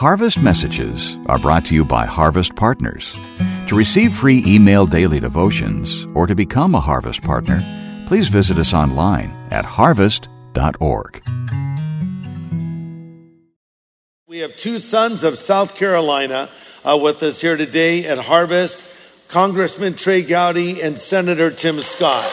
Harvest Messages are brought to you by Harvest Partners. To receive free email daily devotions or to become a Harvest Partner, please visit us online at harvest.org. We have two sons of South Carolina with us here today at Harvest, Congressman Trey Gowdy and Senator Tim Scott.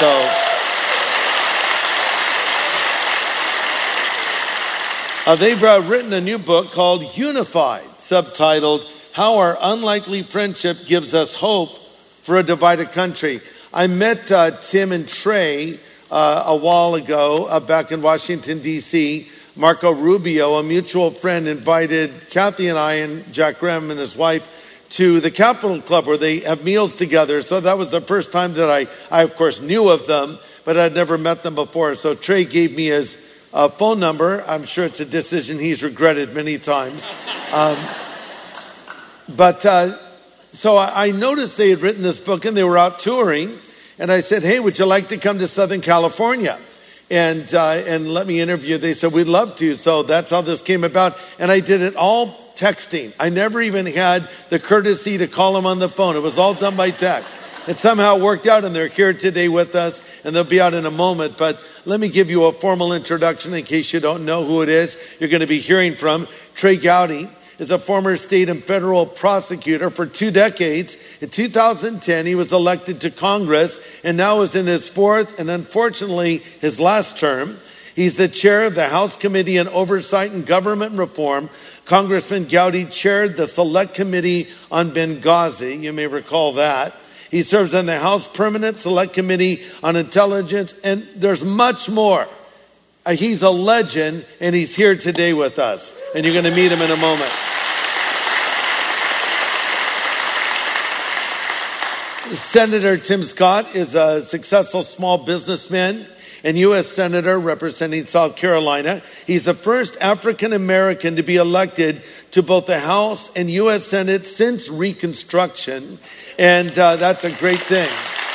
They've written a new book called Unified, subtitled How Our Unlikely Friendship Gives Us Hope for a Divided Country. I met Tim and Trey a while ago back in Washington, D.C. Marco Rubio, a mutual friend, invited Kathy and I and Jack Graham and his wife to the Capitol Club where they have meals together. So that was the first time that I of course knew of them, but I'd never met them before. So Trey gave me his phone number. I'm sure it's a decision he's regretted many times. So I noticed they had written this book and they were out touring. And I said, hey, would you like to come to Southern California and let me interview? They said, we'd love to. So that's how this came about. And I did it all texting. I never even had the courtesy to call them on the phone. It was all done by text. It somehow worked out, and they're here today with us, and they'll be out in a moment. But let me give you a formal introduction in case you don't know who it is you're going to be hearing from. Trey Gowdy is a former state and federal prosecutor for 2 decades. In 2010, he was elected to Congress and now is in his fourth and unfortunately his last term. He's the chair of the House Committee on Oversight and Government Reform. Congressman Gowdy chaired the Select Committee on Benghazi. You may recall that. He serves on the House Permanent Select Committee on Intelligence, and there's much more. He's a legend, and he's here today with us. And you're going to meet him in a moment. Senator Tim Scott is a successful small businessman and U.S. Senator representing South Carolina. He's the first African American to be elected to both the House and U.S. Senate since Reconstruction. And that's a great thing.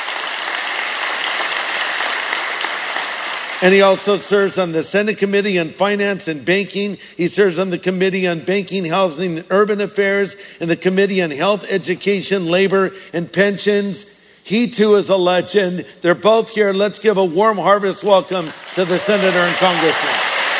And he also serves on the Senate Committee on Finance and Banking. He serves on the Committee on Banking, Housing, and Urban Affairs, and the Committee on Health, Education, Labor, and Pensions. He too is a legend. They're both here. Let's give a warm Harvest welcome to the Senator and Congressman.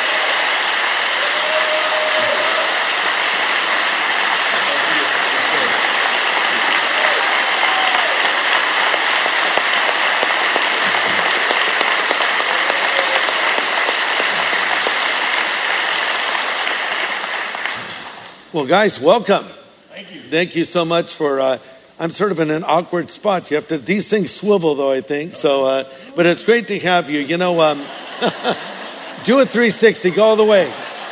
Well, guys, welcome. Thank you. Thank you so much for, I'm sort of in an awkward spot. You have to, these things swivel though, I think. So, but it's great to have you. You know, do a 360, go all the way.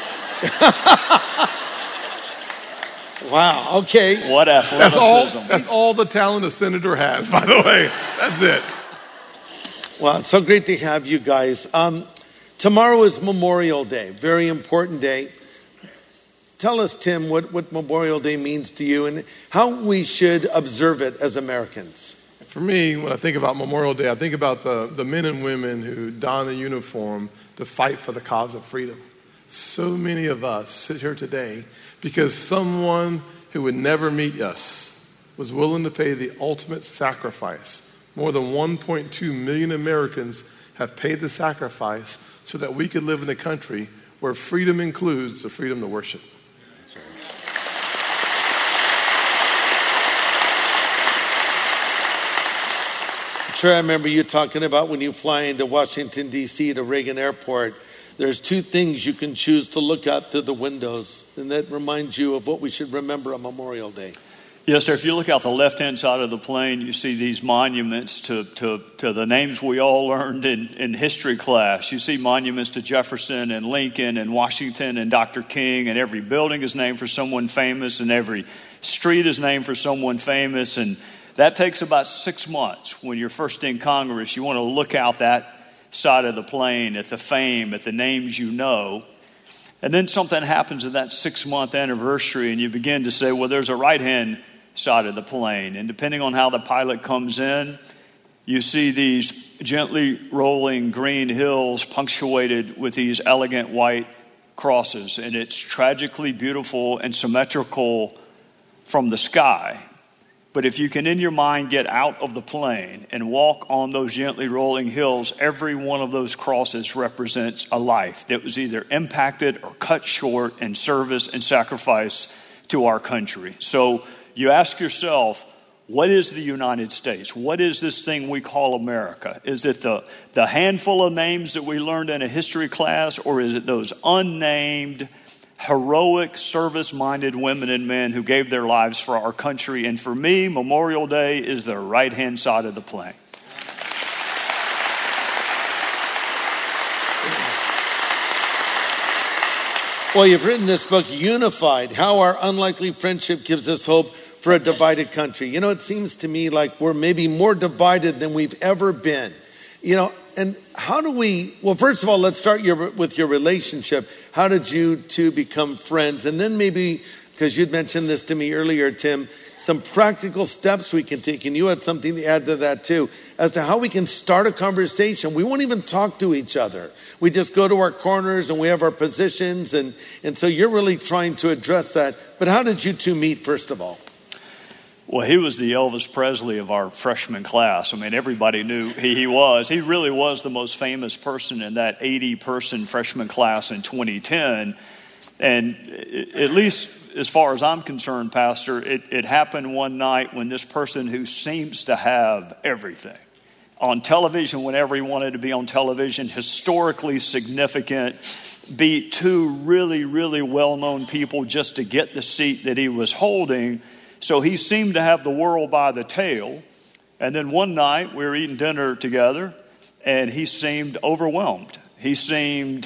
Wow, okay. What athleticism. That's all the talent a senator has, by the way. That's it. Well, it's so great to have you guys. Tomorrow is Memorial Day, very important day. Tell us, Tim, what Memorial Day means to you and how we should observe it as Americans. For me, when I think about Memorial Day, I think about the men and women who don a uniform to fight for the cause of freedom. So many of us sit here today because someone who would never meet us was willing to pay the ultimate sacrifice. More than 1.2 million Americans have paid the sacrifice so that we could live in a country where freedom includes the freedom to worship. Trey, I remember you talking about when you fly into Washington, D.C. to Reagan Airport, there's 2 things you can choose to look out through the windows, and that reminds you of what we should remember on Memorial Day. Yes, sir. If you look out the left-hand side of the plane, you see these monuments to the names we all learned in history class. You see monuments to Jefferson and Lincoln and Washington and Dr. King, and every building is named for someone famous, and every street is named for someone famous, and that takes about 6 months. When you're first in Congress, you want to look out that side of the plane at the fame, at the names you know. And then something happens at that 6-month anniversary, and you begin to say, well, there's a right-hand side of the plane. And depending on how the pilot comes in, you see these gently rolling green hills punctuated with these elegant white crosses, and it's tragically beautiful and symmetrical from the sky. But if you can in your mind get out of the plane and walk on those gently rolling hills, every one of those crosses represents a life that was either impacted or cut short in service and sacrifice to our country. So you ask yourself, what is the United States? What is this thing we call America? Is it the handful of names that we learned in a history class, or is it those unnamed, heroic, service-minded women and men who gave their lives for our country? And for me, Memorial Day is the right-hand side of the plane. Well, you've written this book, Unified, How Our Unlikely Friendship Gives Us Hope for a Divided Country. You know, it seems to me like we're maybe more divided than we've ever been. You know, and how do we, well, first of all, let's start with your relationship. How did you two become friends? And then maybe, because you'd mentioned this to me earlier, Tim, some practical steps we can take. And you had something to add to that too, as to how we can start a conversation. We won't even talk to each other. We just go to our corners and we have our positions. And so you're really trying to address that. But how did you two meet, first of all? Well, he was the Elvis Presley of our freshman class. I mean, everybody knew he was. He really was the most famous person in that 80-person freshman class in 2010. And at least as far as I'm concerned, Pastor, it happened one night when this person who seems to have everything, on television whenever he wanted to be on television, historically significant, beat two really, really well-known people just to get the seat that he was holding. So he seemed to have the world by the tail. And then one night we were eating dinner together and he seemed overwhelmed. He seemed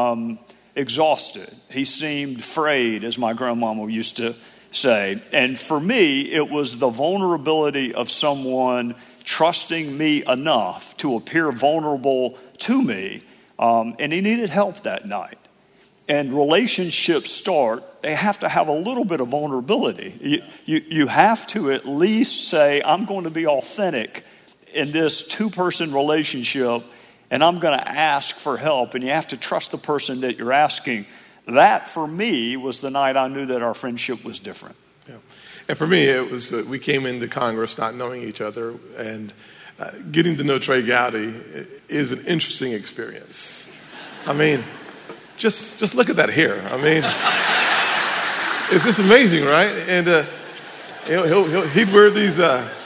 exhausted. He seemed frayed, as my grandmama used to say. And for me, it was the vulnerability of someone trusting me enough to appear vulnerable to me. And he needed help that night. And relationships start, they have to have a little bit of vulnerability. You have to at least say, I'm going to be authentic in this two-person relationship, and I'm going to ask for help. And you have to trust the person that you're asking. That, for me, was the night I knew that our friendship was different. Yeah. And for me, it was we came into Congress not knowing each other, and getting to know Trey Gowdy is an interesting experience. I mean, just look at that hair. I mean, it's just amazing, right? And he'd wear these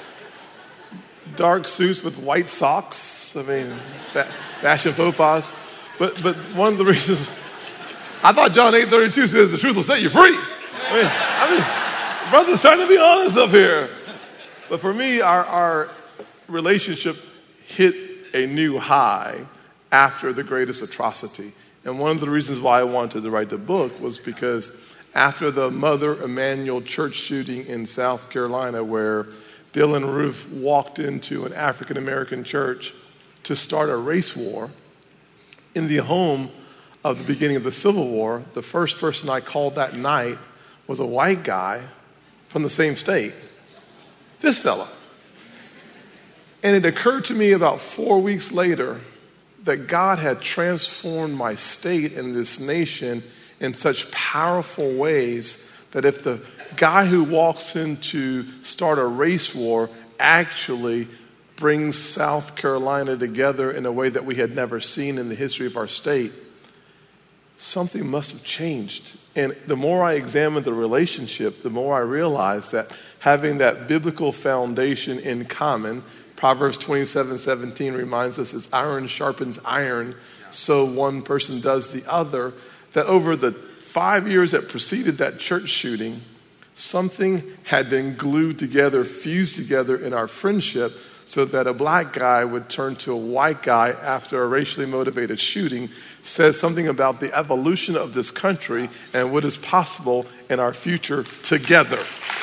dark suits with white socks. I mean, fashion faux pas. But one of the reasons, I thought John 8:32 says the truth will set you free. I mean, brother's trying to be honest up here. But for me, our relationship hit a new high after the greatest atrocity. And one of the reasons why I wanted to write the book was because after the Mother Emanuel church shooting in South Carolina, where Dylann Roof walked into an African-American church to start a race war in the home of the beginning of the Civil War, the first person I called that night was a white guy from the same state, this fella. And it occurred to me about 4 weeks later that God had transformed my state and this nation in such powerful ways that if the guy who walks in to start a race war actually brings South Carolina together in a way that we had never seen in the history of our state, something must have changed. And the more I examined the relationship, the more I realized that having that biblical foundation in common, Proverbs 27:17 reminds us, as iron sharpens iron, so one person does the other, that over the 5 years that preceded that church shooting, something had been glued together, fused together in our friendship, so that a black guy would turn to a white guy after a racially motivated shooting says something about the evolution of this country and what is possible in our future together.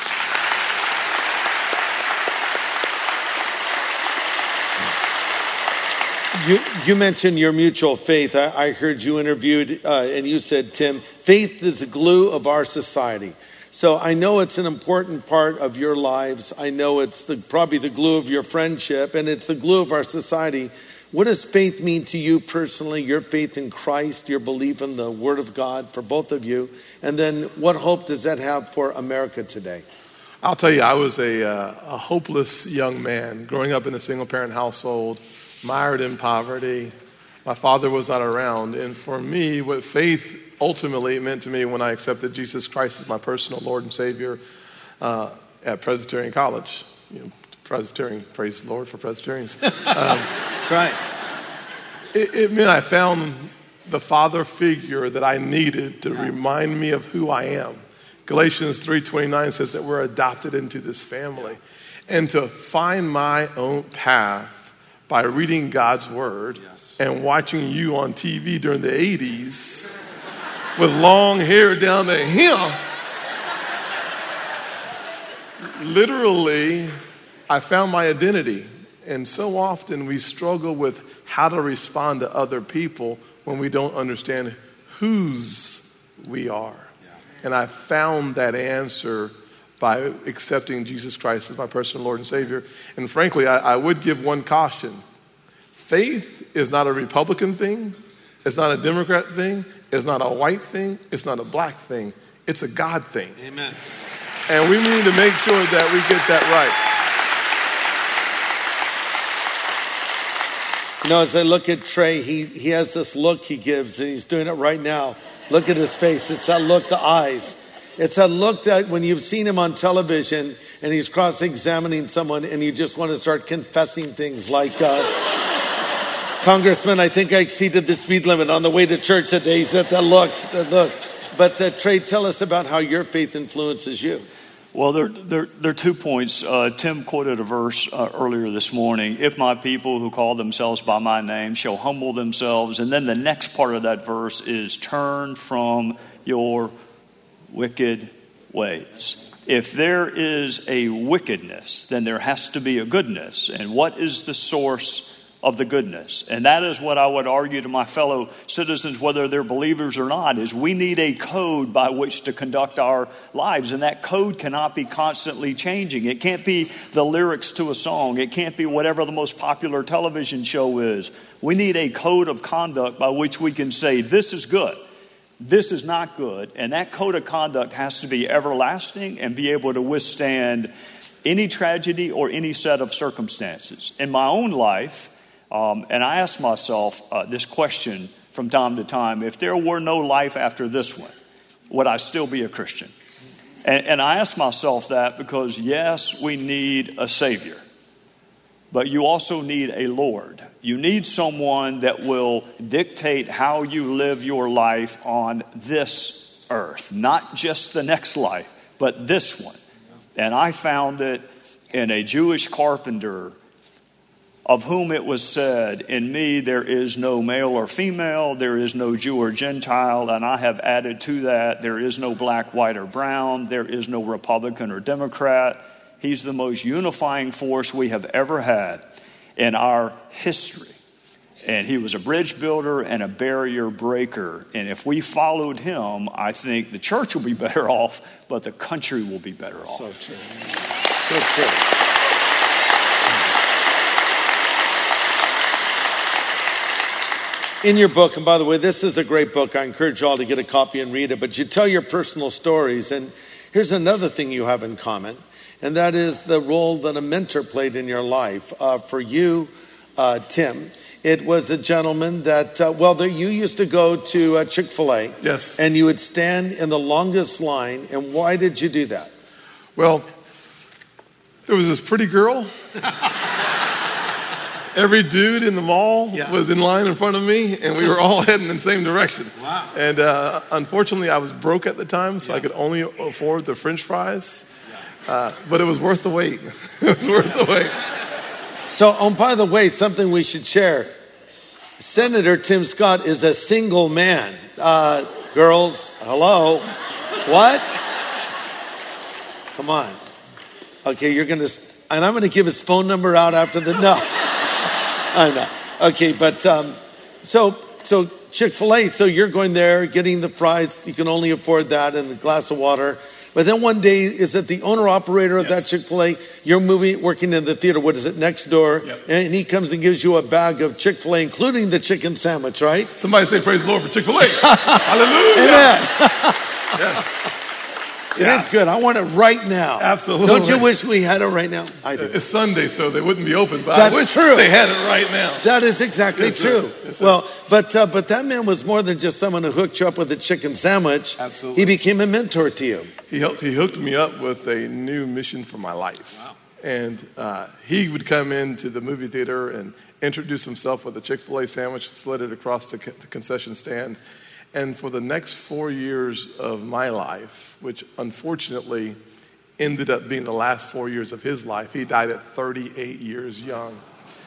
You mentioned your mutual faith. I heard you interviewed and you said, Tim, faith is the glue of our society. So I know it's an important part of your lives. I know it's probably the glue of your friendship, and it's the glue of our society. What does faith mean to you personally, your faith in Christ, your belief in the Word of God for both of you? And then what hope does that have for America today? I'll tell you, I was a hopeless young man growing up in a single-parent household, mired in poverty. My father was not around. And for me, what faith ultimately meant to me when I accepted Jesus Christ as my personal Lord and Savior at Presbyterian College. Presbyterian, praise the Lord for Presbyterians. That's right. It meant I found the father figure that I needed to remind me of who I am. Galatians 3:29 says that we're adopted into this family. And to find my own path by reading God's Word and watching you on TV during the 80s with long hair down the hem. Literally, I found my identity. And so often we struggle with how to respond to other people when we don't understand whose we are. And I found that answer by accepting Jesus Christ as my personal Lord and Savior. And frankly, I would give one caution. Faith is not a Republican thing. It's not a Democrat thing. It's not a white thing. It's not a black thing. It's a God thing. Amen. And we need to make sure that we get that right. You know, as I look at Trey, he has this look he gives, and he's doing it right now. Look at his face. It's that look, the eyes. It's that look that when you've seen him on television and he's cross-examining someone and you just want to start confessing things like, Congressman, I think I exceeded the speed limit on the way to church today. He's at that look. But Trey, tell us about how your faith influences you. Well, there are 2 points. Tim quoted a verse earlier this morning. If my people who call themselves by my name shall humble themselves. And then the next part of that verse is turn from your wicked ways. If there is a wickedness, then there has to be a goodness. And what is the source of the goodness? And that is what I would argue to my fellow citizens, whether they're believers or not, is we need a code by which to conduct our lives. And that code cannot be constantly changing. It can't be the lyrics to a song. It can't be whatever the most popular television show is. We need a code of conduct by which we can say, this is good, this is not good. And that code of conduct has to be everlasting and be able to withstand any tragedy or any set of circumstances. In my own life, and I ask myself this question from time to time: if there were no life after this one, would I still be a Christian? And I ask myself that because, yes, we need a Savior, but you also need a Lord. You need someone that will dictate how you live your life on this earth, not just the next life, but this one. And I found it in a Jewish carpenter, of whom it was said, in me there is no male or female, there is no Jew or Gentile, and I have added to that, there is no black, white, or brown, there is no Republican or Democrat. He's the most unifying force we have ever had in our history. And he was a bridge builder and a barrier breaker. And if we followed him, I think the church will be better off, but the country will be better off. So true. So true. In your book, and by the way, this is a great book. I encourage you all to get a copy and read it. But you tell your personal stories. And here's another thing you have in common, and that is the role that a mentor played in your life. For you, Tim, it was a gentleman that, you used to go to Chick-fil-A. Yes. And you would stand in the longest line. And why did you do that? Well, there was this pretty girl. Every dude in the mall was in line in front of me, and we were all heading in the same direction. Wow. And unfortunately, I was broke at the time, so I could only afford the French fries. But it was worth the wait. It was worth the wait. So, by the way, something we should share. Senator Tim Scott is a single man. Girls, hello. What? Come on. Okay, and I'm going to give his phone number out after no. I know. Okay, but so Chick-fil-A, so you're going there, getting the fries. You can only afford that and a glass of water. But then one day, is it the owner-operator of that Chick-fil-A? You're working in the theater, what is it, next door? Yep. And he comes and gives you a bag of Chick-fil-A, including the chicken sandwich, right? Somebody say praise the Lord for Chick-fil-A. Hallelujah. Amen. Yes. It is good. I want it right now. Absolutely. Don't you wish we had it right now? I do. It's Sunday, so they wouldn't be open, but That's I wish true. they had it right now. That is exactly Yes, true. sir. Yes, sir. Well, but that man was more than just someone who hooked you up with a chicken sandwich. Absolutely. He became a mentor to you. He hooked me up with a new mission for my life. Wow. And he would come into the movie theater and introduce himself with a Chick-fil-A sandwich, slid it across the concession stand. And for the next 4 years of my life, which unfortunately ended up being the last 4 years of his life, he died at 38 years young.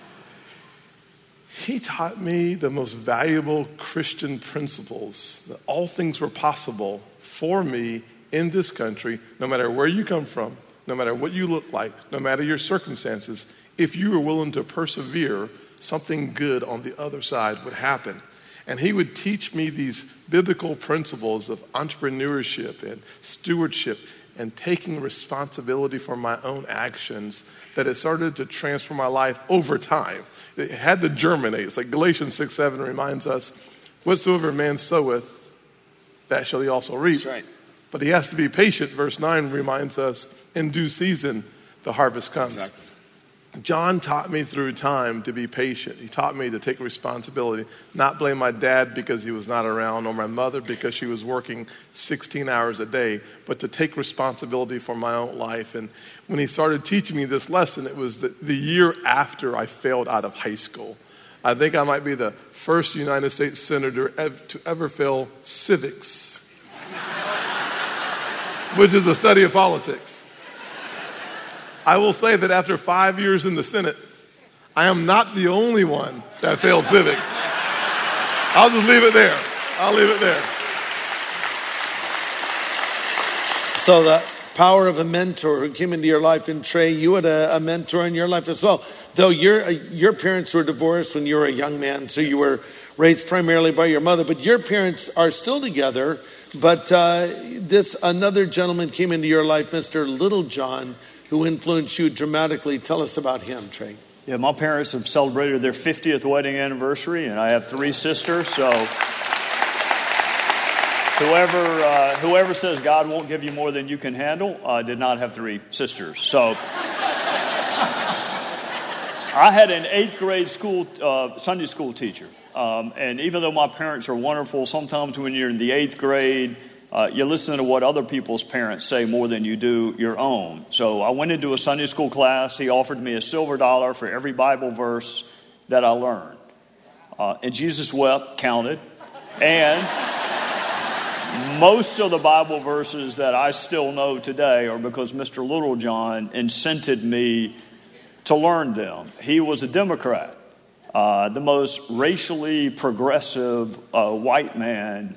He taught me the most valuable Christian principles, that all things were possible for me in this country, no matter where you come from, no matter what you look like, no matter your circumstances. If you were willing to persevere, something good on the other side would happen. And he would teach me these biblical principles of entrepreneurship and stewardship and taking responsibility for my own actions that it started to transform my life over time. It had to germinate. It's like Galatians 6:7 reminds us, whatsoever man soweth, that shall he also reap. That's right. But he has to be patient. Verse 9 reminds us, in due season, the harvest comes. Exactly. John taught me through time to be patient. He taught me to take responsibility, not blame my dad because he was not around or my mother because she was working 16 hours a day, but to take responsibility for my own life. And when he started teaching me this lesson, it was the year after I failed out of high school. I think I might be the first United States senator to ever fail civics, which is a study of politics. I will say that after 5 years in the Senate, I am not the only one that failed civics. I'll just leave it there. I'll leave it there. So the power of a mentor who came into your life. And Trey, you had a mentor in your life as well. Though your parents were divorced when you were a young man, so you were raised primarily by your mother. But your parents are still together. But another gentleman came into your life, Mr. Littlejohn, who influenced you dramatically. Tell us about him, Trey. Yeah, my parents have celebrated their 50th wedding anniversary, and I have 3 sisters. So whoever says God won't give you more than you can handle, did not have 3 sisters. So I had an 8th grade Sunday school teacher. And even though my parents are wonderful, sometimes when you're in the 8th grade, you listen to what other people's parents say more than you do your own. So I went into a Sunday school class. He offered me a silver dollar for every Bible verse that I learned. And Jesus wept, counted. And most of the Bible verses that I still know today are because Mr. Littlejohn incented me to learn them. He was a Democrat, the most racially progressive white man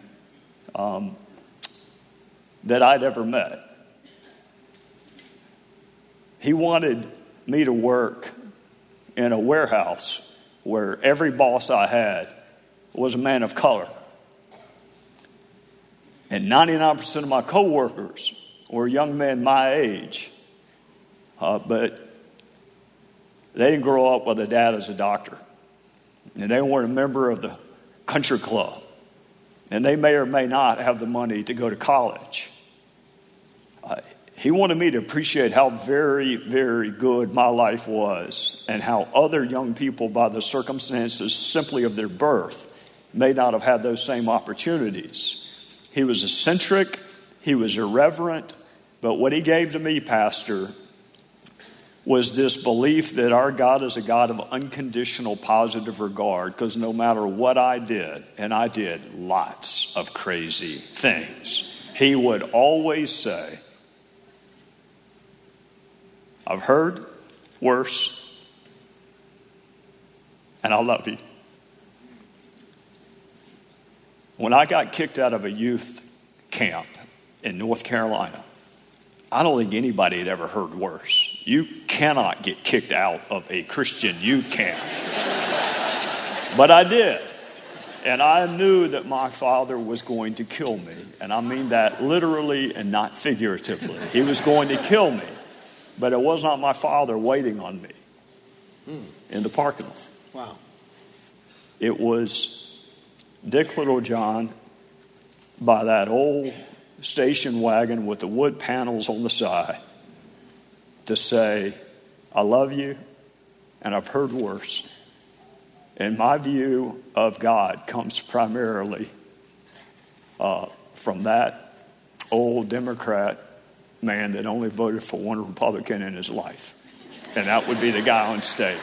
that I'd ever met. He wanted me to work in a warehouse where every boss I had was a man of color. And 99% of my coworkers were young men my age. But they didn't grow up with a dad as a doctor. And they weren't a member of the country club. And they may or may not have the money to go to college. He wanted me to appreciate how very, very good my life was and how other young people, by the circumstances simply of their birth, may not have had those same opportunities. He was eccentric, he was irreverent, but what he gave to me, Pastor, was this belief that our God is a God of unconditional positive regard, because no matter what I did, and I did lots of crazy things, he would always say, I've heard worse, and I love you. When I got kicked out of a youth camp in North Carolina, I don't think anybody had ever heard worse. You cannot get kicked out of a Christian youth camp. But I did. And I knew that my father was going to kill me. And I mean that literally and not figuratively. He was going to kill me. But it was not my father waiting on me in the parking lot. Wow. It was Dick Littlejohn by that old station wagon with the wood panels on the side to say, I love you, and I've heard worse. And my view of God comes primarily from that old Democrat man that only voted for one Republican in his life. And that would be the guy on stage.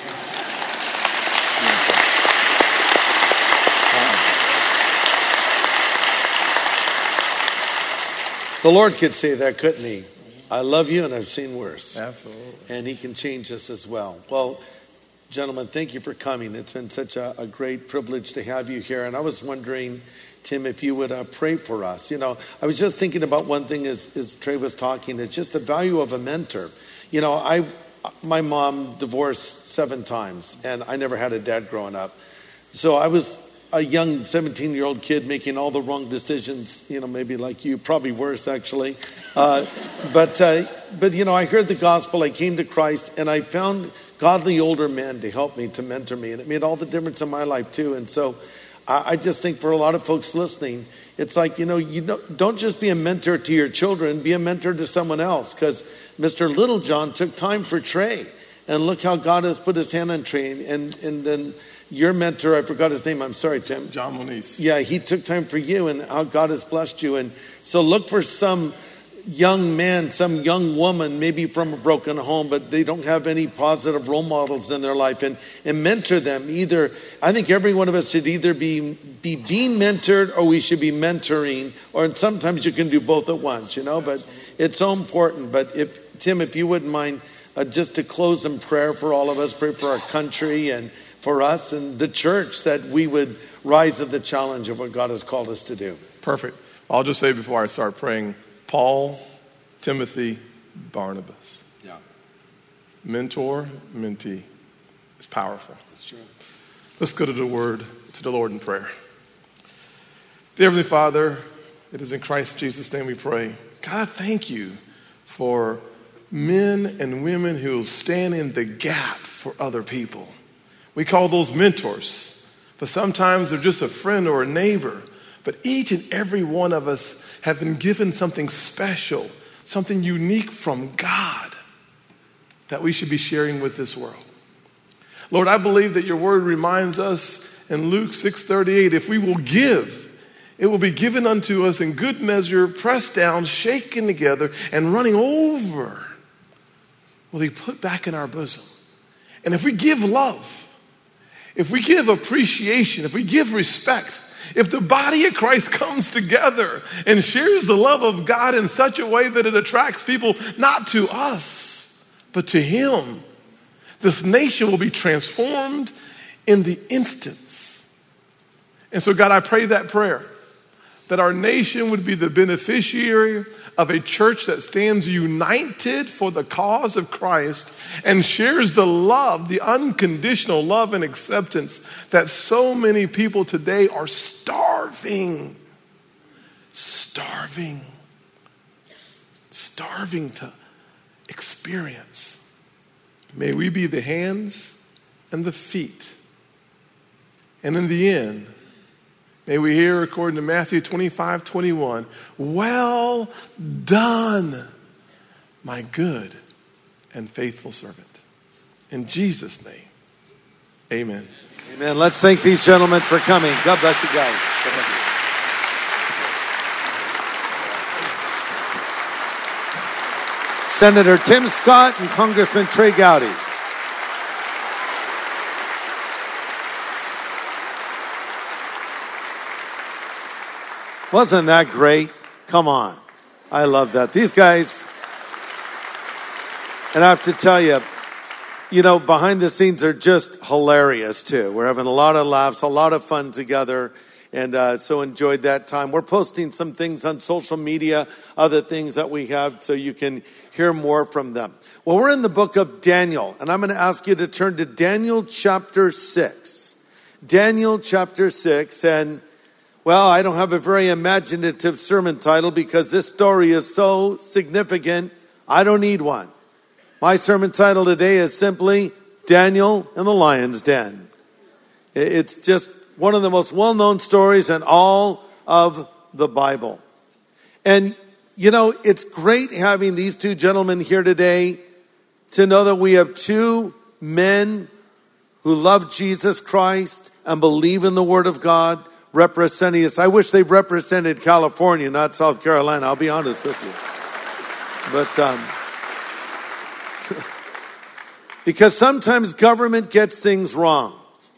The Lord could say that, couldn't he? I love you and I've seen worse. Absolutely. And he can change us as well. Well, gentlemen, thank you for coming. It's been such a great privilege to have you here. And I was wondering, Tim, if you would pray for us. You know, I was just thinking about one thing as Trey was talking. It's just the value of a mentor. You know, my mom divorced 7 times, and I never had a dad growing up. So I was a young 17-year-old kid making all the wrong decisions, you know, maybe like you, probably worse actually. But you know, I heard the gospel, I came to Christ, and I found godly older men to help me, to mentor me, and it made all the difference in my life too. And so I just think for a lot of folks listening, it's like, you know, don't just be a mentor to your children, be a mentor to someone else, because Mr. Littlejohn took time for Trey, and look how God has put his hand on Trey, and then your mentor, I forgot his name, I'm sorry, Tim. John Moniz. Yeah, he took time for you, and how God has blessed you. And so look for some young man, some young woman, maybe from a broken home, but they don't have any positive role models in their life, and mentor them. Either, I think every one of us should either be being mentored, or we should be mentoring, or sometimes you can do both at once, you know, but it's so important. But Tim, if you wouldn't mind, just to close in prayer for all of us, pray for our country and for us and the church, that we would rise to the challenge of what God has called us to do. Perfect. I'll just say before I start praying, Paul, Timothy, Barnabas. Yeah. Mentor, mentee. It's powerful. That's true. Let's go to the Lord in prayer. Dear Heavenly Father, it is in Christ Jesus' name we pray. God, I thank you for men and women who will stand in the gap for other people. We call those mentors, but sometimes they're just a friend or a neighbor. But each and every one of us have been given something special, something unique from God that we should be sharing with this world. Lord, I believe that your word reminds us in Luke 6:38, if we will give, it will be given unto us in good measure, pressed down, shaken together, and running over will be put back in our bosom. And if we give love, if we give appreciation, if we give respect, if the body of Christ comes together and shares the love of God in such a way that it attracts people not to us, but to him, this nation will be transformed in the instance. And so God, I pray that prayer, that our nation would be the beneficiary of a church that stands united for the cause of Christ and shares the love, the unconditional love and acceptance that so many people today are starving to experience. May we be the hands and the feet. And in the end, may we hear, according to Matthew 25:21, well done, my good and faithful servant. In Jesus' name, amen. Amen. Let's thank these gentlemen for coming. God bless you guys. God bless you. Senator Tim Scott and Congressman Trey Gowdy. Wasn't that great? Come on. I love that. These guys, and I have to tell you, you know, behind the scenes are just hilarious too. We're having a lot of laughs, a lot of fun together, and so enjoyed that time. We're posting some things on social media, other things that we have, so you can hear more from them. Well, we're in the book of Daniel, and I'm going to ask you to turn to Daniel chapter 6. Daniel chapter 6. And, well, I don't have a very imaginative sermon title because this story is so significant, I don't need one. My sermon title today is simply Daniel and the Lion's Den. It's just one of the most well-known stories in all of the Bible. And, you know, it's great having these two gentlemen here today to know that we have two men who love Jesus Christ and believe in the Word of God representing us. I wish they represented California, not South Carolina. I'll be honest with you. But because sometimes government gets things wrong.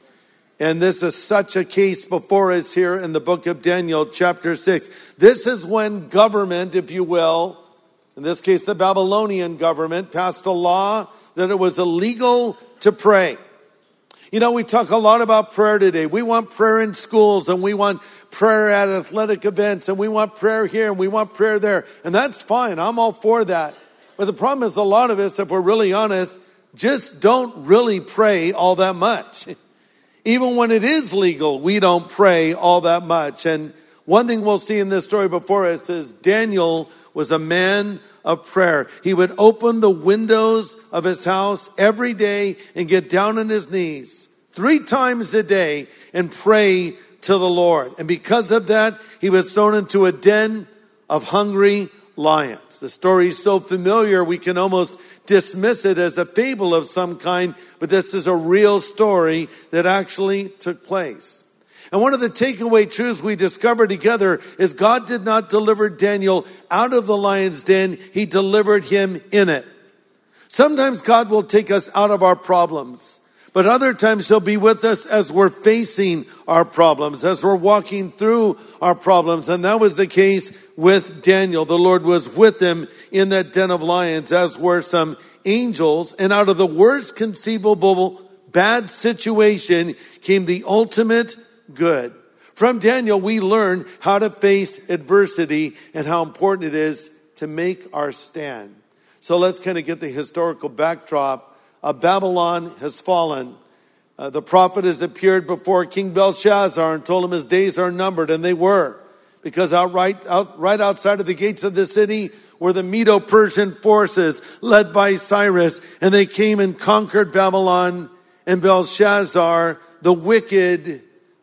And this is such a case before us here in the book of Daniel, chapter 6. This is when government, if you will, in this case the Babylonian government, passed a law that it was illegal to pray. You know, we talk a lot about prayer today. We want prayer in schools, and we want prayer at athletic events, and we want prayer here, and we want prayer there. And that's fine. I'm all for that. But the problem is a lot of us, if we're really honest, just don't really pray all that much. Even when it is legal, we don't pray all that much. And one thing we'll see in this story before us is Daniel was a man of prayer. He would open the windows of his house every day and get down on his knees 3 times a day and pray to the Lord. And because of that, he was thrown into a den of hungry lions. The story is so familiar, we can almost dismiss it as a fable of some kind, but this is a real story that actually took place. And one of the takeaway truths we discovered together is God did not deliver Daniel out of the lion's den. He delivered him in it. Sometimes God will take us out of our problems, but other times he'll be with us as we're facing our problems, as we're walking through our problems. And that was the case with Daniel. The Lord was with him in that den of lions, as were some angels. And out of the worst conceivable bad situation came the ultimate good. From Daniel, we learn how to face adversity and how important it is to make our stand. So let's kind of get the historical backdrop. Babylon has fallen. The prophet has appeared before King Belshazzar and told him his days are numbered, and they were. Because right outside of the gates of the city were the Medo-Persian forces led by Cyrus, and they came and conquered Babylon, and Belshazzar, the wicked,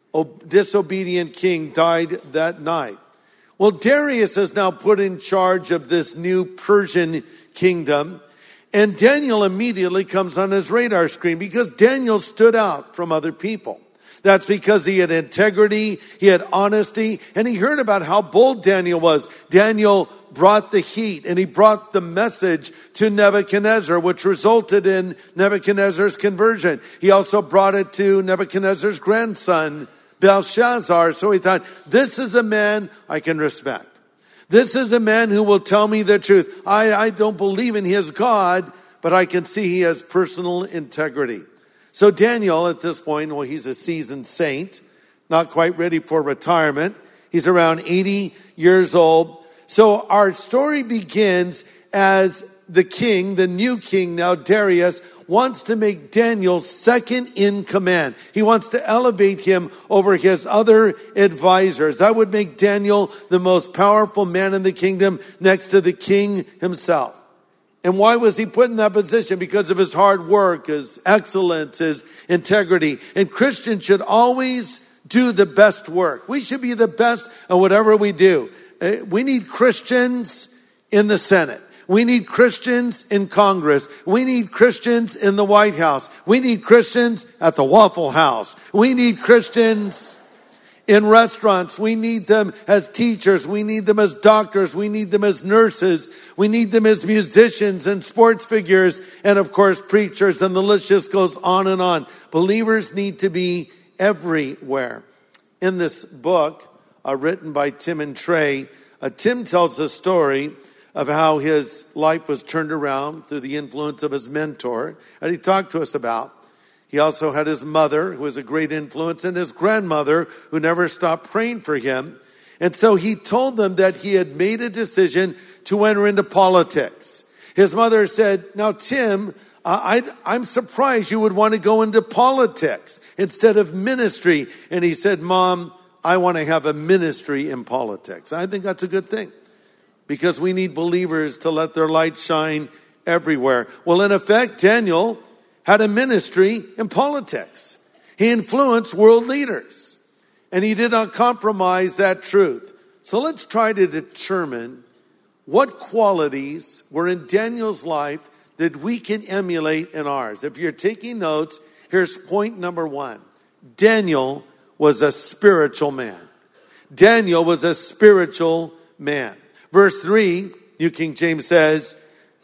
disobedient king, died that night. Well, Darius is now put in charge of this new Persian kingdom, and Daniel immediately comes on his radar screen because Daniel stood out from other people. That's because he had integrity, he had honesty, and he heard about how bold Daniel was. Daniel brought the heat, and he brought the message to Nebuchadnezzar, which resulted in Nebuchadnezzar's conversion. He also brought it to Nebuchadnezzar's grandson, Belshazzar. So he thought, this is a man I can respect. This is a man who will tell me the truth. I don't believe in his God, but I can see he has personal integrity. So Daniel, at this point, well, he's a seasoned saint, not quite ready for retirement. He's around 80 years old. So our story begins as the king, the new king now, Darius, wants to make Daniel second in command. He wants to elevate him over his other advisors. That would make Daniel the most powerful man in the kingdom next to the king himself. And why was he put in that position? Because of his hard work, his excellence, his integrity. And Christians should always do the best work. We should be the best at whatever we do. We need Christians in the Senate. We need Christians in Congress. We need Christians in the White House. We need Christians at the Waffle House. We need Christians in restaurants. We need them as teachers. We need them as doctors. We need them as nurses. We need them as musicians and sports figures and, of course, preachers. And the list just goes on and on. Believers need to be everywhere. In this book written by Tim and Trey, Tim tells a story of how his life was turned around through the influence of his mentor. And he talked to us about. He also had his mother, who was a great influence, and his grandmother, who never stopped praying for him. And so he told them that he had made a decision to enter into politics. His mother said, now, Tim, I'm surprised you would want to go into politics instead of ministry. And he said, Mom, I want to have a ministry in politics. I think that's a good thing because we need believers to let their light shine everywhere. Well, in effect, Daniel had a ministry in politics. He influenced world leaders, and he did not compromise that truth. So let's try to determine what qualities were in Daniel's life that we can emulate in ours. If you're taking notes, here's point number 1. Daniel was a spiritual man. Daniel was a spiritual man. Verse 3, New King James says,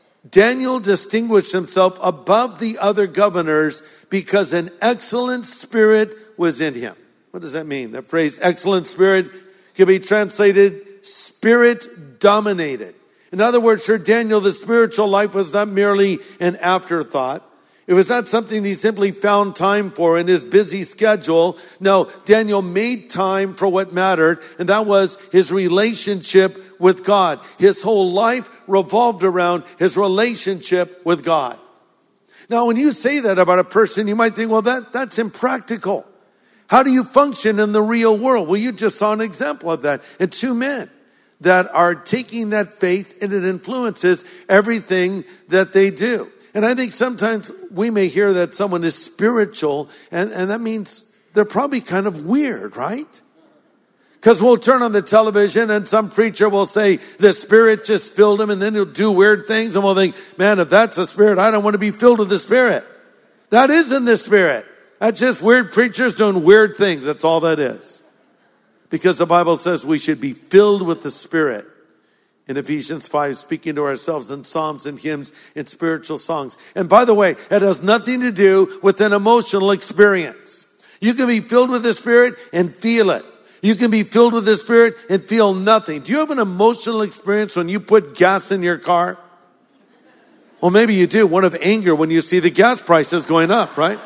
Daniel distinguished himself above the other governors because an excellent spirit was in him. What does that mean? That phrase, excellent spirit, can be translated spirit dominated. In other words, for Daniel, the spiritual life was not merely an afterthought. It was not something he simply found time for in his busy schedule. No, Daniel made time for what mattered, and that was his relationship with God. His whole life revolved around his relationship with God. Now, when you say that about a person, you might think, well, that's impractical. How do you function in the real world? Well, you just saw an example of that in 2 men that are taking that faith, and it influences everything that they do. And I think sometimes we may hear that someone is spiritual, and that means they're probably kind of weird, right? Because we'll turn on the television and some preacher will say the Spirit just filled him, and then he'll do weird things, and we'll think, man, if that's the Spirit, I don't want to be filled with the Spirit. That isn't the Spirit. That's just weird preachers doing weird things. That's all that is. Because the Bible says we should be filled with the Spirit. In Ephesians 5, speaking to ourselves in psalms and hymns and spiritual songs. And by the way, it has nothing to do with an emotional experience. You can be filled with the Spirit and feel it. You can be filled with the Spirit and feel nothing. Do you have an emotional experience when you put gas in your car? Well, maybe you do. One of anger when you see the gas prices going up, right?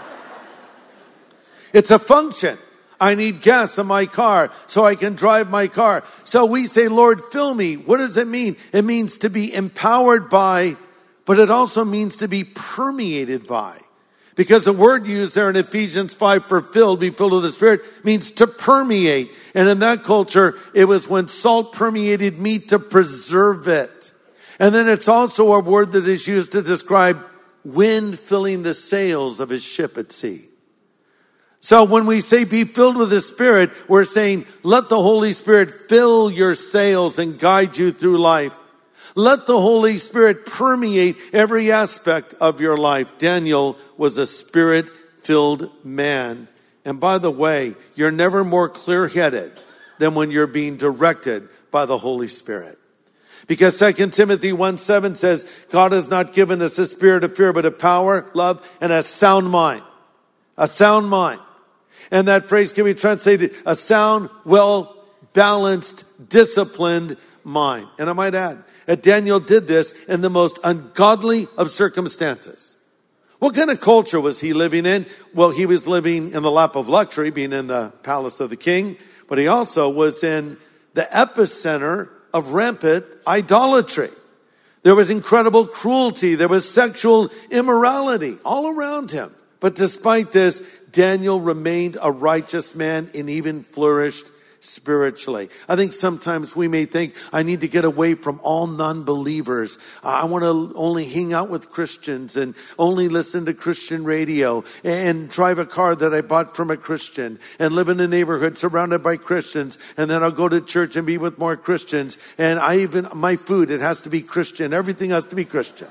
It's a function. I need gas in my car so I can drive my car. So we say, Lord, fill me. What does it mean? It means to be empowered by, but it also means to be permeated by. Because the word used there in Ephesians 5 for filled, be filled with the Spirit, means to permeate. And in that culture, it was when salt permeated meat to preserve it. And then it's also a word that is used to describe wind filling the sails of his ship at sea. So when we say be filled with the Spirit, we're saying let the Holy Spirit fill your sails and guide you through life. Let the Holy Spirit permeate every aspect of your life. Daniel was a Spirit-filled man. And by the way, you're never more clear-headed than when you're being directed by the Holy Spirit. Because 2 Timothy 1:7 says, God has not given us a spirit of fear, but of power, love, and a sound mind. A sound mind. And that phrase can be translated, a sound, well-balanced, disciplined mind. And I might add, that Daniel did this in the most ungodly of circumstances. What kind of culture was he living in? Well, he was living in the lap of luxury, being in the palace of the king. But he also was in the epicenter of rampant idolatry. There was incredible cruelty. There was sexual immorality all around him. But despite this, Daniel remained a righteous man and even flourished spiritually. I think sometimes we may think, I need to get away from all non-believers. I want to only hang out with Christians and only listen to Christian radio and drive a car that I bought from a Christian and live in a neighborhood surrounded by Christians. And then I'll go to church and be with more Christians. And my food, it has to be Christian. Everything has to be Christian.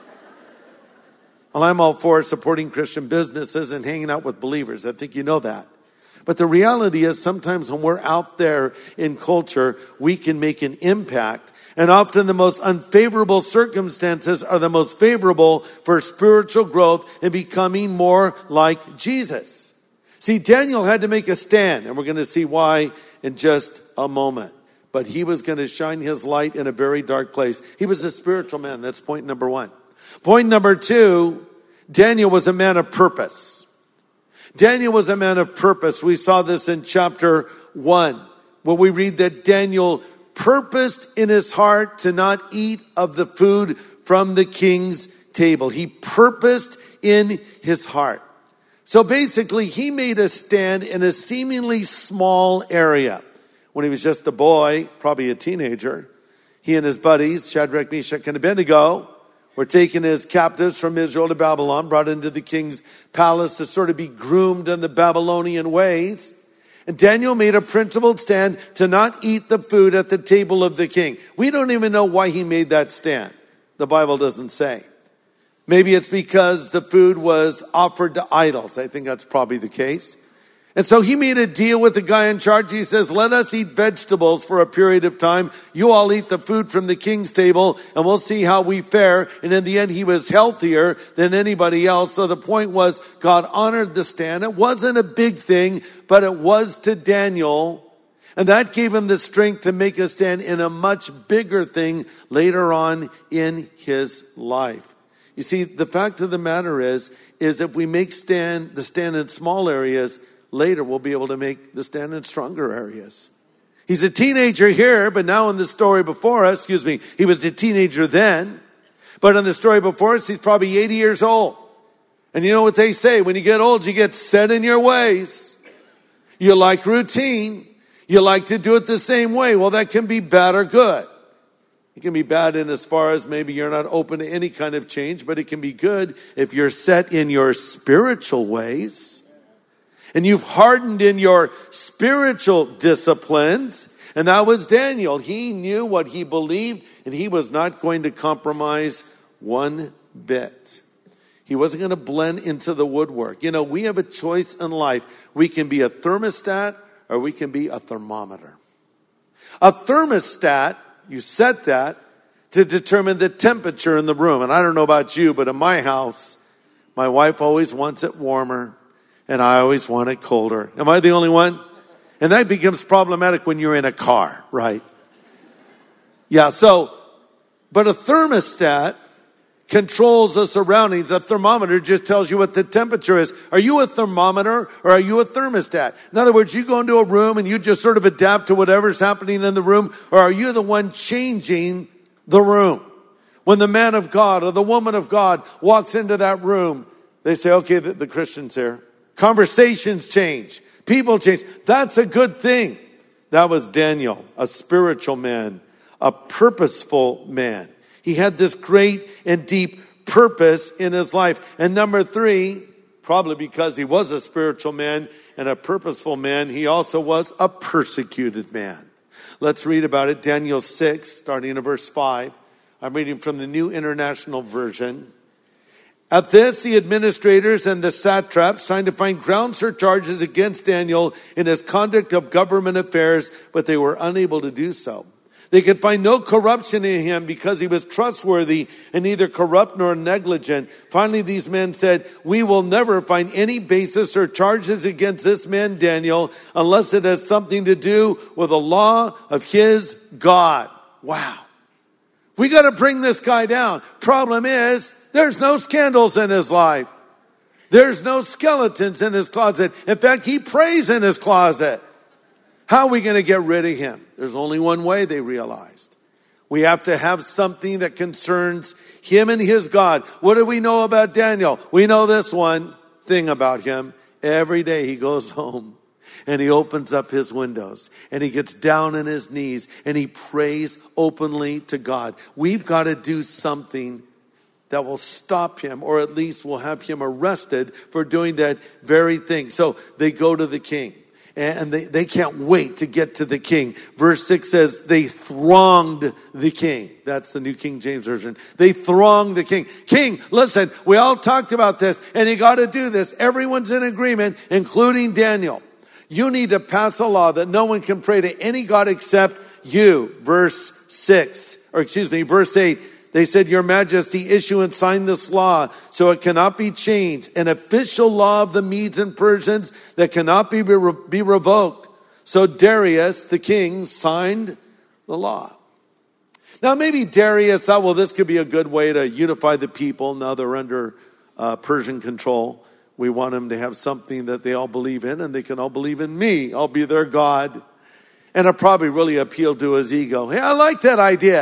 Well, I'm all for supporting Christian businesses and hanging out with believers. I think you know that. But the reality is sometimes when we're out there in culture, we can make an impact. And often the most unfavorable circumstances are the most favorable for spiritual growth and becoming more like Jesus. See, Daniel had to make a stand, and we're going to see why in just a moment. But he was going to shine his light in a very dark place. He was a spiritual man. That's point number 1. Point number 2, Daniel was a man of purpose. Daniel was a man of purpose. We saw this in chapter 1, where we read that Daniel purposed in his heart to not eat of the food from the king's table. He purposed in his heart. So basically, he made a stand in a seemingly small area. When he was just a boy, probably a teenager, he and his buddies, Shadrach, Meshach, and Abednego, were taken as captives from Israel to Babylon, brought into the king's palace to sort of be groomed in the Babylonian ways. And Daniel made a principled stand to not eat the food at the table of the king. We don't even know why he made that stand. The Bible doesn't say. Maybe it's because the food was offered to idols. I think that's probably the case. And so he made a deal with the guy in charge. He says, let us eat vegetables for a period of time. You all eat the food from the king's table and we'll see how we fare. And in the end, he was healthier than anybody else. So the point was, God honored the stand. It wasn't a big thing, but it was to Daniel. And that gave him the strength to make a stand in a much bigger thing later on in his life. You see, the fact of the matter is if we make the stand in small areas, later we'll be able to make the stand in stronger areas. He's a teenager here, but now in the story before us, he was a teenager then, but in the story before us, he's probably 80 years old. And you know what they say, when you get old, you get set in your ways. You like routine. You like to do it the same way. Well, that can be bad or good. It can be bad in as far as maybe you're not open to any kind of change, but it can be good if you're set in your spiritual ways and you've hardened in your spiritual disciplines. And that was Daniel. He knew what he believed and he was not going to compromise one bit. He wasn't going to blend into the woodwork. You know, we have a choice in life. We can be a thermostat or we can be a thermometer. A thermostat, you set that to determine the temperature in the room. And I don't know about you, but in my house, my wife always wants it warmer and I always want it colder. Am I the only one? And that becomes problematic when you're in a car, right? Yeah, but a thermostat controls the surroundings. A thermometer just tells you what the temperature is. Are you a thermometer or are you a thermostat? In other words, you go into a room and you just sort of adapt to whatever's happening in the room, or are you the one changing the room? When the man of God or the woman of God walks into that room, they say, okay, the Christian's here. Conversations change. People change. That's a good thing. That was Daniel, a spiritual man, a purposeful man. He had this great and deep purpose in his life. And number 3, probably because he was a spiritual man and a purposeful man, he also was a persecuted man. Let's read about it. Daniel 6, starting in verse 5. I'm reading from the New International Version. At this, the administrators and the satraps tried to find grounds for charges against Daniel in his conduct of government affairs, but they were unable to do so. They could find no corruption in him because he was trustworthy and neither corrupt nor negligent. Finally, these men said, we will never find any basis or charges against this man, Daniel, unless it has something to do with the law of his God. Wow. We got to bring this guy down. Problem is, there's no scandals in his life. There's no skeletons in his closet. In fact, he prays in his closet. How are we going to get rid of him? There's only one way, they realized. We have to have something that concerns him and his God. What do we know about Daniel? We know this one thing about him. Every day he goes home and he opens up his windows and he gets down on his knees and he prays openly to God. We've got to do something that will stop him, or at least will have him arrested for doing that very thing. So they go to the king. And they can't wait to get to the king. Verse 6 says, they thronged the king. That's the New King James Version. They thronged the king. King, listen, we all talked about this, and you got to do this. Everyone's in agreement, including Daniel. You need to pass a law that no one can pray to any God except you. Verse 8. They said, Your Majesty, issue and sign this law so it cannot be changed. An official law of the Medes and Persians that cannot be revoked. So Darius, the king, signed the law. Now maybe Darius thought, well, this could be a good way to unify the people. Now they're under Persian control. We want them to have something that they all believe in, and they can all believe in me. I'll be their God. And it probably really appealed to his ego. Hey, I like that idea.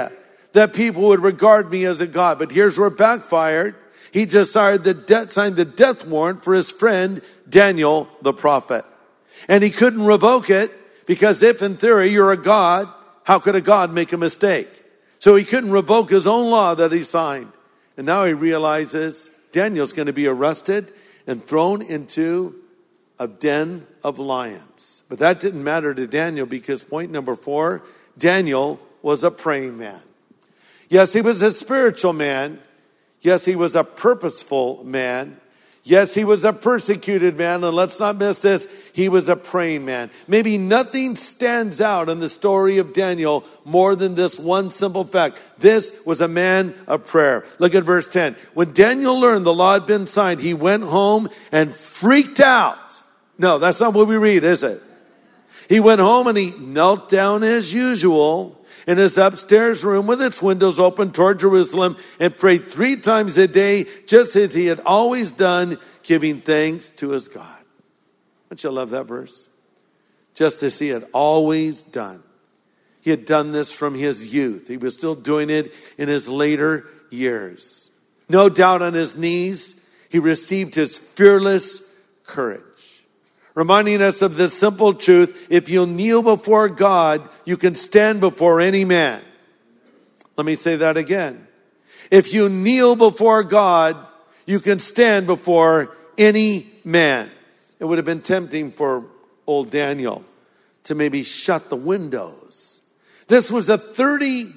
that people would regard me as a god. But here's where it backfired. He just signed the death warrant for his friend Daniel the prophet. And he couldn't revoke it because if in theory you're a god, how could a god make a mistake? So he couldn't revoke his own law that he signed. And now he realizes Daniel's going to be arrested and thrown into a den of lions. But that didn't matter to Daniel because point number 4, Daniel was a praying man. Yes, he was a spiritual man. Yes, he was a purposeful man. Yes, he was a persecuted man. And let's not miss this. He was a praying man. Maybe nothing stands out in the story of Daniel more than this one simple fact. This was a man of prayer. Look at verse 10. When Daniel learned the law had been signed, he went home and freaked out. No, that's not what we read, is it? He went home and he knelt down as usual in his upstairs room with its windows open toward Jerusalem and prayed 3 times a day, just as he had always done, giving thanks to his God. Don't you love that verse? Just as he had always done. He had done this from his youth. He was still doing it in his later years. No doubt on his knees, he received his fearless courage. Reminding us of this simple truth, if you kneel before God, you can stand before any man. Let me say that again. If you kneel before God, you can stand before any man. It would have been tempting for old Daniel to maybe shut the windows. This was a 30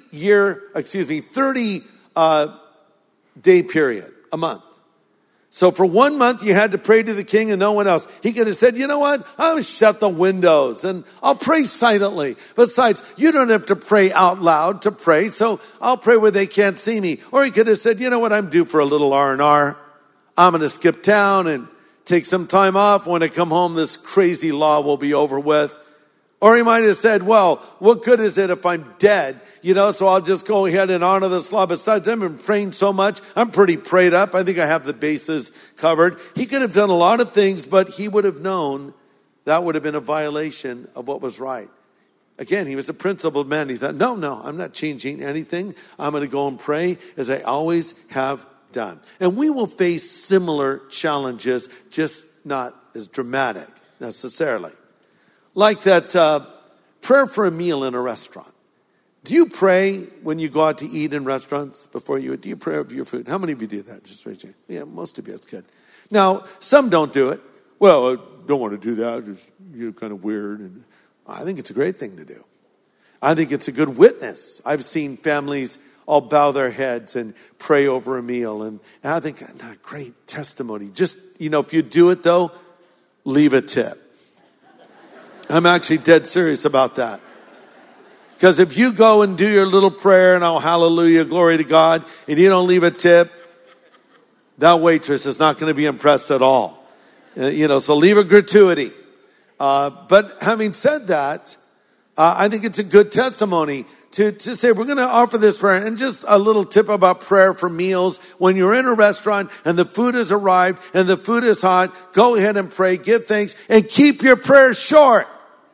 day period, a month. So for 1 month, you had to pray to the king and no one else. He could have said, you know what? I'll shut the windows and I'll pray silently. Besides, you don't have to pray out loud to pray, so I'll pray where they can't see me. Or he could have said, you know what? I'm due for a little R&R. I'm going to skip town and take some time off. When I come home, this crazy law will be over with. Or he might have said, well, what good is it if I'm dead? So I'll just go ahead and honor this law. Besides, I've been praying so much. I'm pretty prayed up. I think I have the bases covered. He could have done a lot of things, but he would have known that would have been a violation of what was right. Again, he was a principled man. He thought, no, I'm not changing anything. I'm going to go and pray as I always have done. And we will face similar challenges, just not as dramatic necessarily. Like that prayer for a meal in a restaurant. Do you pray when you go out to eat in restaurants before you eat? Do you pray over your food? How many of you do that? Just raise your hand. Yeah, most of you. That's good. Now, some don't do it. Well, I don't want to do that. You're kind of weird. And I think it's a great thing to do. I think it's a good witness. I've seen families all bow their heads and pray over a meal. And I think, great testimony. Just, if you do it though, leave a tip. I'm actually dead serious about that. Because if you go and do your little prayer and hallelujah, glory to God, and you don't leave a tip, that waitress is not going to be impressed at all. So leave a gratuity. But having said that, I think it's a good testimony to say we're going to offer this prayer. And just a little tip about prayer for meals. When you're in a restaurant and the food has arrived and the food is hot, go ahead and pray, give thanks, and keep your prayers short.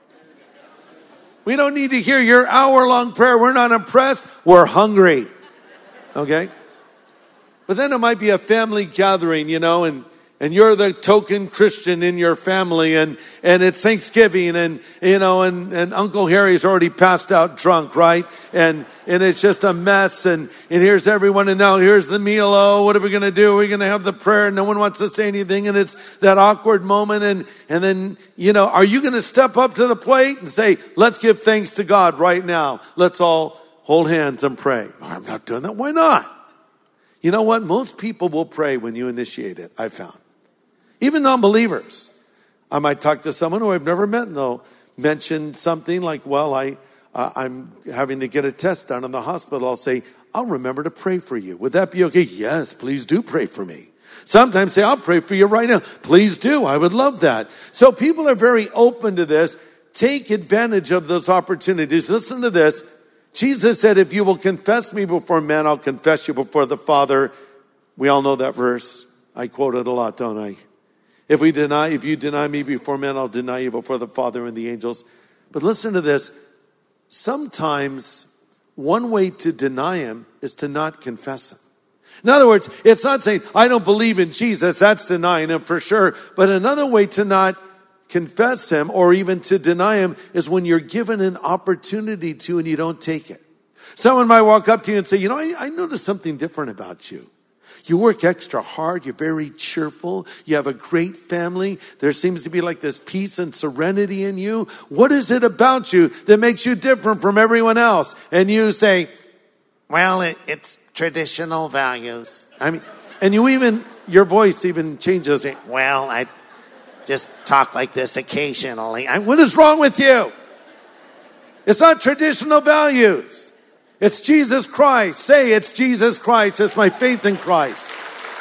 We don't need to hear your hour-long prayer. We're not impressed. We're hungry. Okay? But then it might be a family gathering, and you're the token Christian in your family, and it's Thanksgiving, and Uncle Harry's already passed out drunk, right? And it's just a mess, and here's everyone, and now here's the meal. Oh, what are we going to do? Are we going to have the prayer? No one wants to say anything, and it's that awkward moment, and then, are you going to step up to the plate and say, let's give thanks to God right now. Let's all hold hands and pray. Oh, I'm not doing that. Why not? You know what? Most people will pray when you initiate it, I've found. Even non-believers. I might talk to someone who I've never met and they'll mention something like, well, I'm having to get a test done in the hospital. I'll say, I'll remember to pray for you. Would that be okay? Yes, please do pray for me. Sometimes say, I'll pray for you right now. Please do. I would love that. So people are very open to this. Take advantage of those opportunities. Listen to this. Jesus said, if you will confess me before men, I'll confess you before the Father. We all know that verse. I quote it a lot, don't I? If you deny me before men, I'll deny you before the Father and the angels. But listen to this. Sometimes one way to deny him is to not confess him. In other words, it's not saying, I don't believe in Jesus. That's denying him for sure. But another way to not confess him or even to deny him is when you're given an opportunity to and you don't take it. Someone might walk up to you and say, I noticed something different about you. You work extra hard. You're very cheerful. You have a great family. There seems to be like this peace and serenity in you. What is it about you that makes you different from everyone else? And you say, well, it's traditional values. And your voice even changes. Well, I just talk like this occasionally. What is wrong with you? It's not traditional values. It's Jesus Christ. Say, it's Jesus Christ. It's my faith in Christ.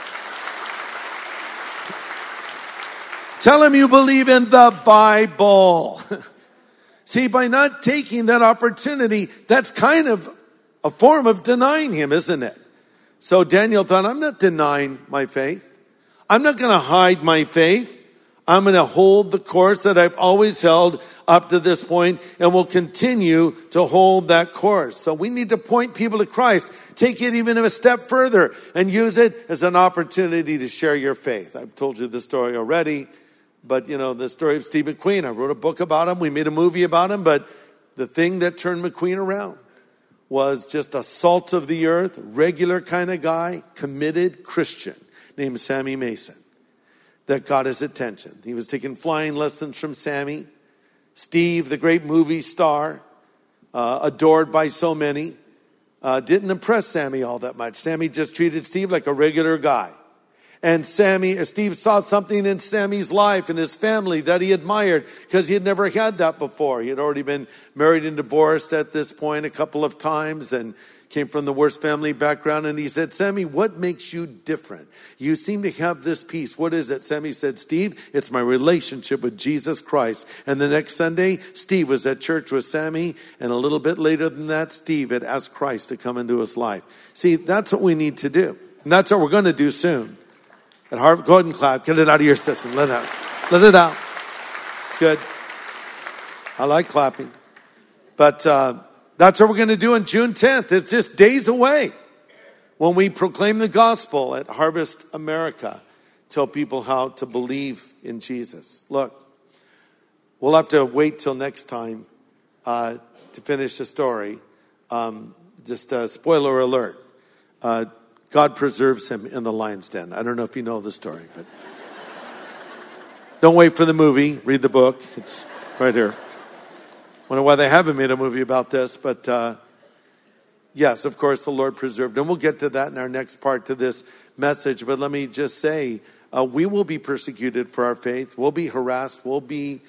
Tell him you believe in the Bible. See, by not taking that opportunity, that's kind of a form of denying him, isn't it? So Daniel thought, I'm not denying my faith. I'm not going to hide my faith. I'm going to hold the course that I've always held up to this point and will continue to hold that course. So we need to point people to Christ. Take it even a step further and use it as an opportunity to share your faith. I've told you the story already, but the story of Steve McQueen. I wrote a book about him. We made a movie about him, but the thing that turned McQueen around was just a salt of the earth, regular kind of guy, committed Christian named Sammy Mason that got his attention. He was taking flying lessons from Sammy. Steve, the great movie star, adored by so many, didn't impress Sammy all that much. Sammy just treated Steve like a regular guy. And Steve saw something in Sammy's life and his family that he admired because he had never had that before. He had already been married and divorced at this point a couple of times and came from the worst family background. And he said, Sammy, what makes you different? You seem to have this peace. What is it? Sammy said, Steve, it's my relationship with Jesus Christ. And the next Sunday, Steve was at church with Sammy. And a little bit later than that, Steve had asked Christ to come into his life. See, that's what we need to do. And that's what we're going to do soon. At Harvard, go ahead and clap. Get it out of your system. Let it out. Let it out. It's good. I like clapping. But that's what we're going to do on June 10th. It's just days away when we proclaim the gospel at Harvest America. Tell people how to believe in Jesus. Look, we'll have to wait till next time to finish the story. Just a spoiler alert. God preserves him in the lion's den. I don't know if you know the story, but don't wait for the movie. Read the book. It's right here. Wonder why they haven't made a movie about this, but yes, of course, the Lord preserved him. We'll get to that in our next part to this message, but let me just say, we will be persecuted for our faith. We'll be harassed. We'll be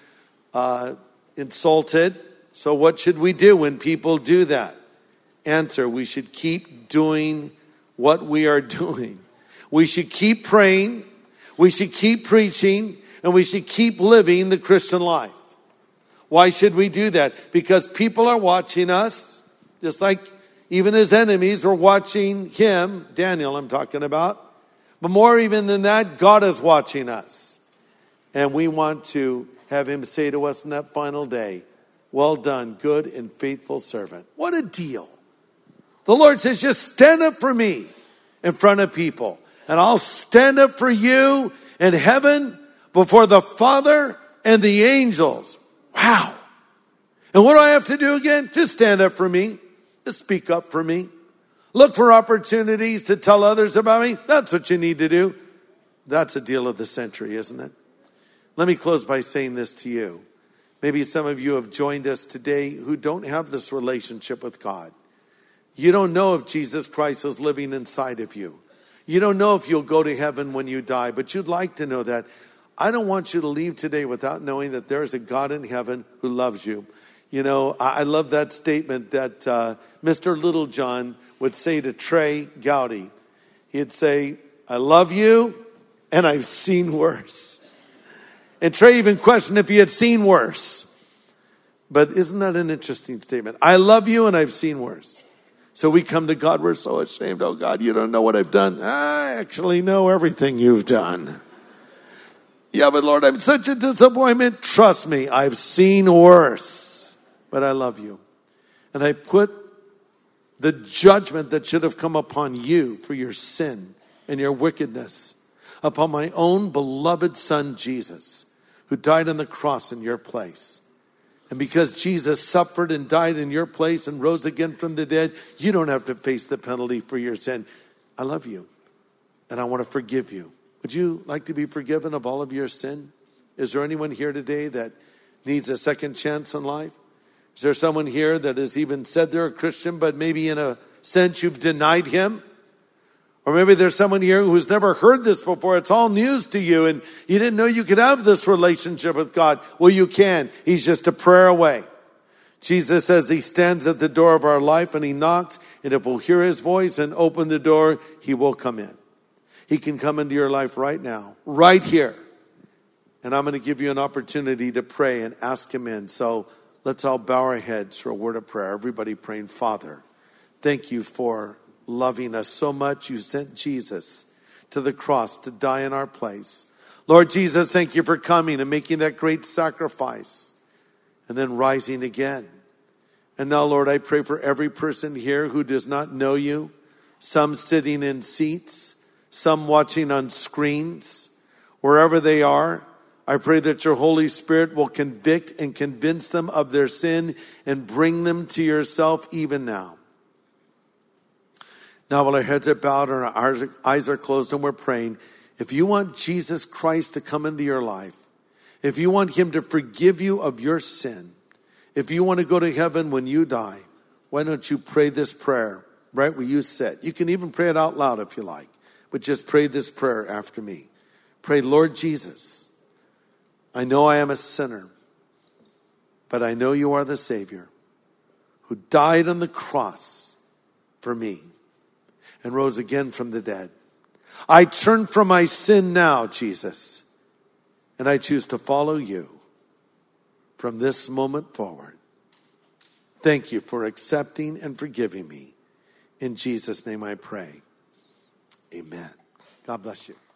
insulted. So what should we do when people do that? Answer, we should keep doing what we are doing. We should keep praying, we should keep preaching, and we should keep living the Christian life. Why should we do that? Because people are watching us, just like even his enemies were watching him, Daniel I'm talking about. But more even than that, God is watching us. And we want to have him say to us in that final day, well done, good and faithful servant. What a deal. The Lord says, just stand up for me in front of people. And I'll stand up for you in heaven before the Father and the angels. Wow. And what do I have to do again? Just stand up for me. Just speak up for me. Look for opportunities to tell others about me. That's what you need to do. That's a deal of the century, isn't it? Let me close by saying this to you. Maybe some of you have joined us today who don't have this relationship with God. You don't know if Jesus Christ is living inside of you. You don't know if you'll go to heaven when you die, but you'd like to know that. I don't want you to leave today without knowing that there is a God in heaven who loves you. You know, I love that statement that Mr. Littlejohn would say to Trey Gowdy. He'd say, I love you and I've seen worse. And Trey even questioned if he had seen worse. But isn't that an interesting statement? I love you and I've seen worse. So we come to God, we're so ashamed. Oh God, you don't know what I've done. I actually know everything you've done. Yeah, but Lord, I'm such a disappointment. Trust me, I've seen worse. But I love you. And I put the judgment that should have come upon you for your sin and your wickedness, upon my own beloved Son, Jesus, who died on the cross in your place. And because Jesus suffered and died in your place and rose again from the dead, you don't have to face the penalty for your sin. I love you, and I want to forgive you. Would you like to be forgiven of all of your sin? Is there anyone here today that needs a second chance in life? Is there someone here that has even said they're a Christian, but maybe in a sense you've denied him? Or maybe there's someone here who's never heard this before. It's all news to you, and you didn't know you could have this relationship with God. Well, you can. He's just a prayer away. Jesus says he stands at the door of our life and he knocks, and if we'll hear his voice and open the door, he will come in. He can come into your life right now, right here. And I'm going to give you an opportunity to pray and ask him in. So let's all bow our heads for a word of prayer. Everybody praying, Father, thank you for loving us so much. You sent Jesus to the cross to die in our place. Lord Jesus, thank you for coming and making that great sacrifice and then rising again. And now, Lord, I pray for every person here who does not know you, some sitting in seats, some watching on screens, wherever they are. I pray that your Holy Spirit will convict and convince them of their sin and bring them to yourself even now. Now, while our heads are bowed and our eyes are closed and we're praying, if you want Jesus Christ to come into your life, if you want him to forgive you of your sin, if you want to go to heaven when you die, why don't you pray this prayer right where you sit? You can even pray it out loud if you like, but just pray this prayer after me. Pray, Lord Jesus, I know I am a sinner, but I know you are the Savior who died on the cross for me and rose again from the dead. I turn from my sin now, Jesus, and I choose to follow you from this moment forward. Thank you for accepting and forgiving me. In Jesus' name I pray. Amen. God bless you.